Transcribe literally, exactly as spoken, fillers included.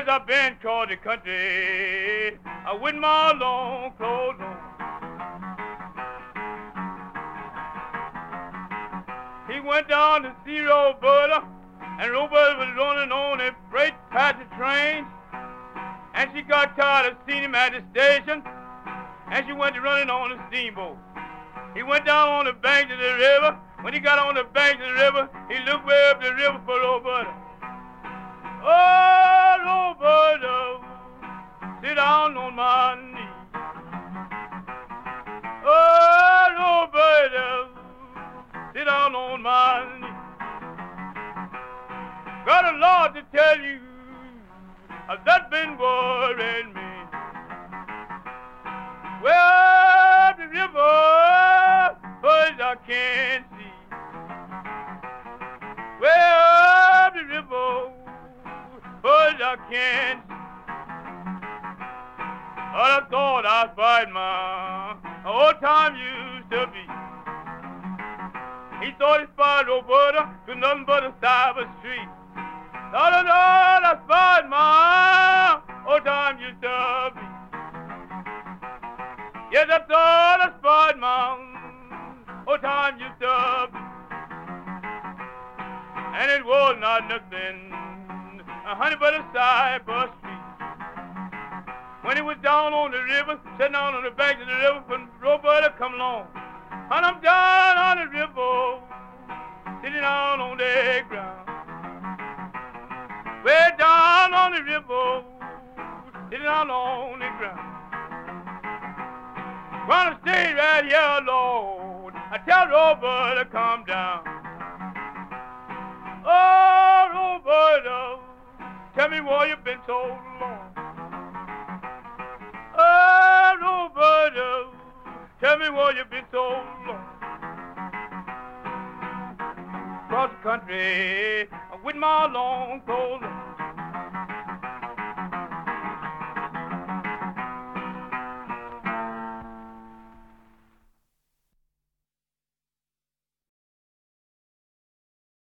Yes, I've been across the country uh, with my long clothes on. He went down to see Roberta, and Roberta was running on a freight passenger train. And she got tired of seeing him at the station, and she went to running on the steamboat. He went down on the banks of the river. When he got on the banks of the river, he looked way up the river for Roberta. Oh, Roberta, sit down on my knee. Oh, Roberta, sit down on my knee. Got a lot to tell you that's been worrying me. Well, the river, but I can't see. Well, the river, but I can't see. I thought I'd find my old time used to be. He thought he spied Roberta to nothing but a side of a street. Thought I thought I spied my old time used to be. Yes, I thought I spied my old time used to be. And it was not nothing, a honey, but a cypress tree. When he was down on the river, sitting down on the bank of the river, when Roberta come along, and I'm down on the river, sitting down on the ground. Way down on the river, sitting down on the ground. Gonna stay right here, Lord. I tell Roberta, come down. Oh, Roberta, tell me why you've been so long. Oh, Roberta, tell me why you've been so long. Across the country with my long clothes on.